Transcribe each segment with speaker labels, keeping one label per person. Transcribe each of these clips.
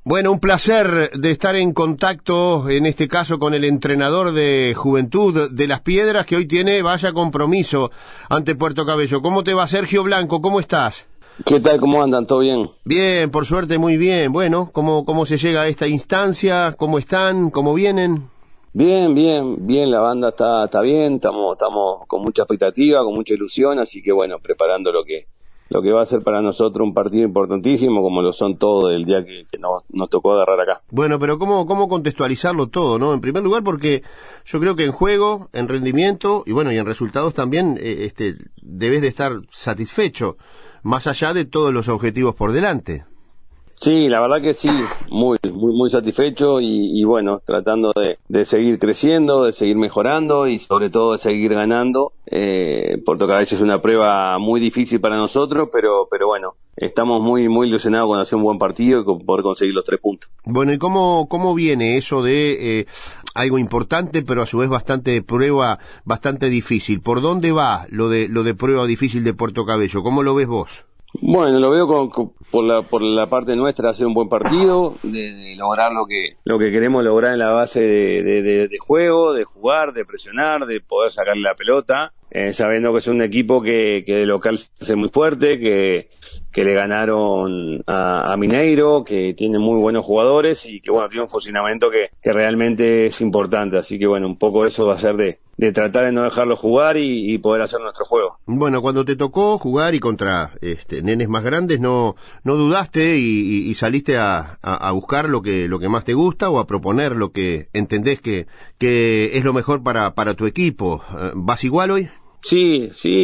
Speaker 1: Bueno, un placer de estar en contacto, en este caso con el entrenador de Juventud de Las Piedras, que hoy tiene vaya compromiso ante Puerto Cabello. ¿Cómo te va, Sergio Blanco? ¿Cómo estás?
Speaker 2: ¿Qué tal? ¿Cómo andan? ¿Todo bien?
Speaker 1: Bien, por suerte, muy bien. Bueno, ¿cómo se llega a esta instancia? ¿Cómo están? ¿Cómo vienen?
Speaker 2: Bien, la banda está bien, estamos con mucha expectativa, con mucha ilusión, así que bueno, preparando lo que va a ser para nosotros un partido importantísimo, como lo son todos el día que nos tocó agarrar acá.
Speaker 1: Bueno, pero ¿cómo contextualizarlo todo, no? En primer lugar, porque yo creo que en juego, en rendimiento y bueno, y en resultados también, debes de estar satisfecho, más allá de todos los objetivos por delante.
Speaker 2: Sí, la verdad que sí, muy satisfecho y bueno, tratando de seguir creciendo, de seguir mejorando y sobre todo de seguir ganando. Puerto Cabello es una prueba muy difícil para nosotros, pero bueno, estamos muy ilusionados con hacer un buen partido y con poder conseguir los 3 puntos.
Speaker 1: Bueno, ¿y cómo viene eso de algo importante, pero a su vez bastante difícil? ¿Por dónde va lo de prueba difícil de Puerto Cabello? ¿Cómo lo ves vos?
Speaker 2: Bueno, lo veo por la parte nuestra, hacer un buen partido, de lograr lo que queremos lograr en la base de juego, de jugar, de presionar, de poder sacarle la pelota, sabiendo que es un equipo que de local se hace muy fuerte, que le ganaron a Mineiro, que tiene muy buenos jugadores y que bueno, tiene un funcionamiento que realmente es importante, así que bueno, un poco eso va a ser de tratar de no dejarlo jugar y poder hacer nuestro juego.
Speaker 1: Bueno, cuando te tocó jugar y contra nenes más grandes, no dudaste y saliste a buscar lo que más te gusta o a proponer lo que entendés que es lo mejor para tu equipo. ¿Vas igual hoy?
Speaker 2: Sí,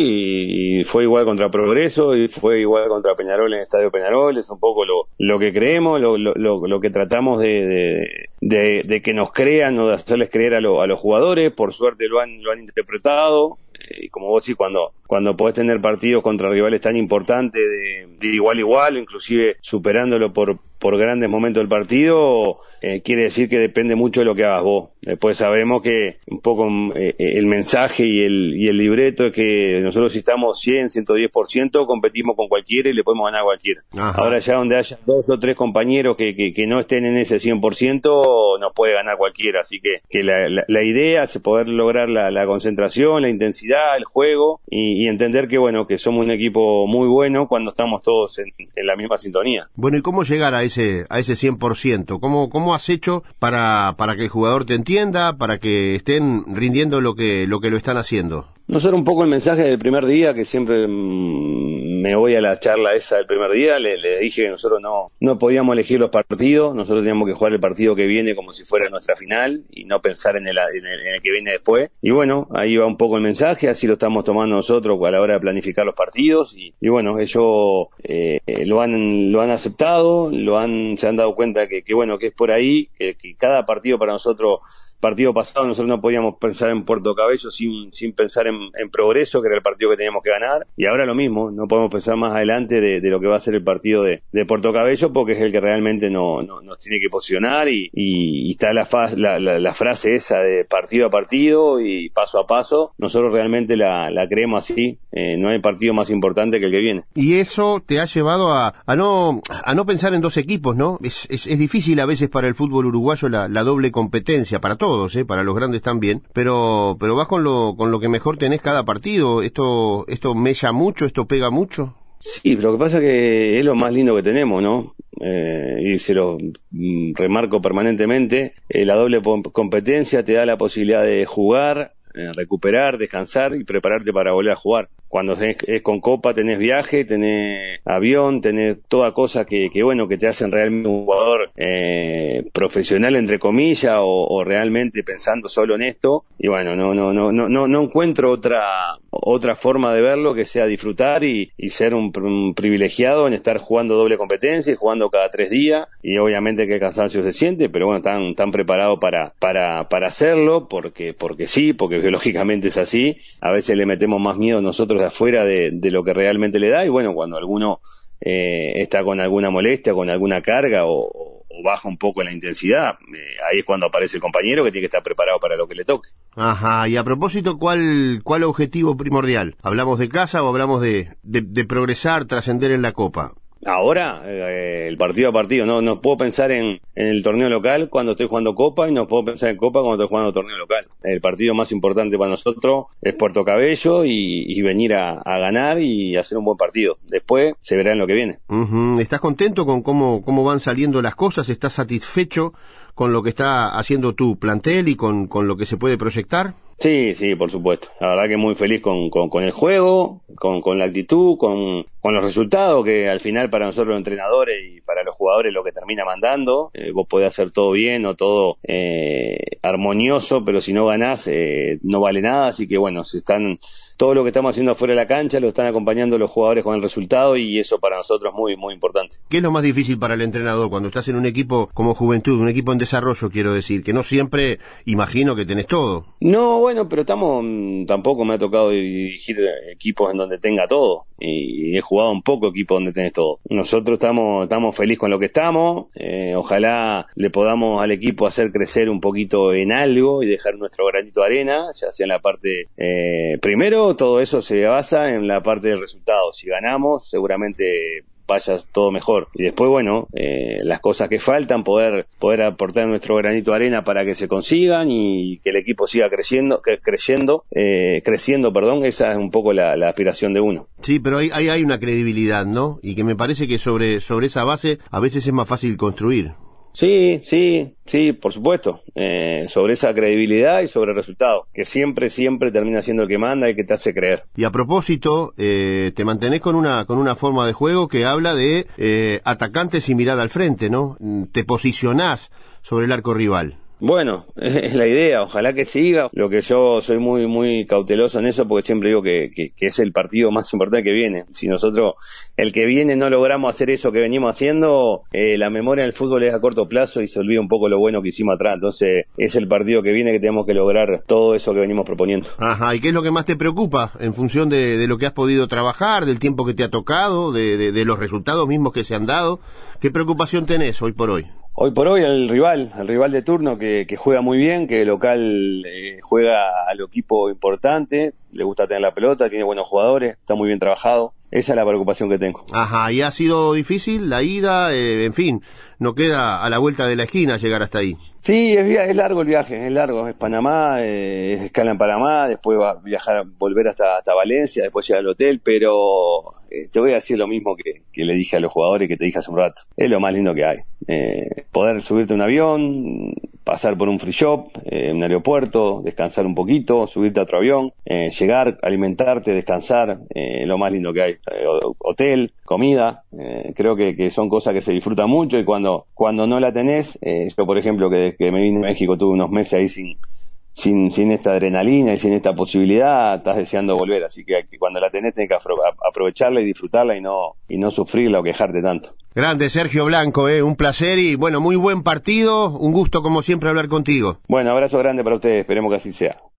Speaker 2: y fue igual contra Progreso y fue igual contra Peñarol en el Estadio Peñarol, es un poco lo que creemos, lo que tratamos de que nos crean o de hacerles creer a los jugadores. Por suerte lo han interpretado, y como vos decís, cuando podés tener partidos contra rivales tan importantes de igual a igual, inclusive superándolo por grandes momentos del partido, quiere decir que depende mucho de lo que hagas vos. Después sabemos que un poco el mensaje y el libreto es que nosotros si estamos 110% competimos con cualquiera y le podemos ganar a cualquiera.
Speaker 1: Ajá.
Speaker 2: Ahora ya donde haya 2 o 3 compañeros que no estén en ese 100%, nos puede ganar cualquiera. Así que la idea es poder lograr la concentración, la intensidad, el juego y entender que bueno, que somos un equipo muy bueno cuando estamos todos en la misma sintonía.
Speaker 1: Bueno, ¿y cómo llegar a ese 100%? ¿Cómo has hecho para que el jugador te entienda, para que estén rindiendo lo que lo están haciendo?
Speaker 2: Nosotros un poco el mensaje del primer día, que siempre me voy a la charla esa del primer día, le dije que nosotros no podíamos elegir los partidos, nosotros teníamos que jugar el partido que viene como si fuera nuestra final y no pensar en el que viene después. Y bueno, ahí va un poco el mensaje, así lo estamos tomando nosotros a la hora de planificar los partidos y bueno, ellos lo han aceptado, se han dado cuenta que bueno, que es por ahí, que cada partido para nosotros. Partido pasado nosotros no podíamos pensar en Puerto Cabello sin pensar en Progreso, que era el partido que teníamos que ganar, y ahora lo mismo, no podemos pensar más adelante de lo que va a ser el partido de Puerto Cabello, porque es el que realmente nos tiene que posicionar y está la frase esa de partido a partido y paso a paso. Nosotros realmente la creemos así, no hay partido más importante que el que viene.
Speaker 1: Y eso te ha llevado a no pensar en dos equipos, ¿no? Es difícil a veces para el fútbol uruguayo la doble competencia, para todos, para los grandes también, pero vas con lo que mejor tenés cada partido. Esto mella mucho, esto pega mucho.
Speaker 2: Sí, pero lo que pasa es que es lo más lindo que tenemos, ¿no? Y se lo remarco permanentemente, la doble competencia te da la posibilidad de jugar, recuperar, descansar y prepararte para volver a jugar. Cuando es con Copa tenés viaje, tenés avión, tenés toda cosa que bueno, que te hacen realmente un jugador profesional entre comillas o realmente pensando solo en esto. Y bueno, no encuentro otra forma de verlo que sea disfrutar y ser un privilegiado en estar jugando doble competencia y jugando cada 3 días. Y obviamente que el cansancio se siente, pero bueno, están preparados para hacerlo porque sí, porque biológicamente es así. A veces le metemos más miedo nosotros de afuera de lo que realmente le da, y bueno, cuando alguno está con alguna molestia, con alguna carga o baja un poco la intensidad, ahí es cuando aparece el compañero que tiene que estar preparado para lo que le toque.
Speaker 1: Ajá, y a propósito, ¿cuál objetivo primordial? ¿Hablamos de casa o hablamos de progresar, trascender en la Copa?
Speaker 2: Ahora, el partido a partido, no puedo pensar en el torneo local cuando estoy jugando Copa y no puedo pensar en Copa cuando estoy jugando torneo local. El partido más importante para nosotros es Puerto Cabello y venir a ganar y hacer un buen partido. Después se verá en lo que viene.
Speaker 1: ¿Estás contento con cómo van saliendo las cosas? ¿Estás satisfecho con lo que está haciendo tu plantel y con lo que se puede proyectar?
Speaker 2: Sí, por supuesto. La verdad que muy feliz con el juego, con la actitud, con los resultados, que al final para nosotros los entrenadores y para los jugadores lo que termina mandando. Vos podés hacer todo bien o todo armonioso, pero si no ganás no vale nada. Así que bueno, todo lo que estamos haciendo afuera de la cancha lo están acompañando los jugadores con el resultado y eso para nosotros es muy, muy importante.
Speaker 1: ¿Qué es lo más difícil para el entrenador cuando estás en un equipo como Juventud, un equipo en desarrollo, quiero decir, que no siempre imagino que tenés todo?
Speaker 2: No, bueno, pero tampoco me ha tocado dirigir equipos en donde tenga todo y he jugado un poco equipos donde tenés todo. Nosotros estamos felices con lo que estamos, ojalá le podamos al equipo hacer crecer un poquito en algo y dejar nuestro granito de arena, ya sea en la parte primero. Todo eso se basa en la parte del resultado. Si ganamos, seguramente vaya todo mejor. Y después, bueno, las cosas que faltan, poder aportar nuestro granito de arena para que se consigan y que el equipo siga creciendo, esa es un poco la aspiración de uno.
Speaker 1: Sí, pero hay una credibilidad, ¿no? Y que me parece que sobre esa base a veces es más fácil construir.
Speaker 2: Sí, por supuesto. Sobre esa credibilidad y sobre el resultado, que siempre termina siendo el que manda y que te hace creer.
Speaker 1: Y a propósito, te mantenés con una forma de juego que habla de atacantes y mirada al frente, ¿no? Te posicionás sobre el arco rival.
Speaker 2: Bueno, es la idea, ojalá que siga. Lo que yo soy muy, muy cauteloso en eso porque siempre digo que es el partido más importante que viene. Si nosotros, el que viene, no logramos hacer eso que venimos haciendo, la memoria del fútbol es a corto plazo y se olvida un poco lo bueno que hicimos atrás. Entonces, es el partido que viene que tenemos que lograr todo eso que venimos proponiendo.
Speaker 1: Ajá, ¿y qué es lo que más te preocupa en función de lo que has podido trabajar, del tiempo que te ha tocado, de los resultados mismos que se han dado? ¿Qué preocupación tenés hoy por hoy?
Speaker 2: Hoy por hoy el rival de turno que juega muy bien, que el local juega al equipo importante, le gusta tener la pelota, tiene buenos jugadores, está muy bien trabajado. Esa es la preocupación que tengo.
Speaker 1: Ajá, ¿y ha sido difícil la ida? En fin, no queda a la vuelta de la esquina llegar hasta ahí.
Speaker 2: Sí, es largo el viaje, es largo, es Panamá, es escala en Panamá, después va a viajar, volver hasta Valencia, después llegar al hotel, pero te voy a decir lo mismo que le dije a los jugadores y que te dije hace un rato. Es lo más lindo que hay. Poder subirte a un avión, pasar por un free shop, un aeropuerto, descansar un poquito, subirte a otro avión, llegar, alimentarte, descansar, lo más lindo que hay. Hotel, comida, creo que son cosas que se disfrutan mucho y cuando no la tenés, yo por ejemplo que me vine a México tuve unos meses ahí sin esta adrenalina y sin esta posibilidad, estás deseando volver, así que cuando la tenés que aprovecharla y disfrutarla y no sufrirla o quejarte tanto.
Speaker 1: Grande Sergio Blanco, un placer y bueno, muy buen partido, un gusto como siempre hablar contigo.
Speaker 2: Bueno, abrazo grande para ustedes, esperemos que así sea.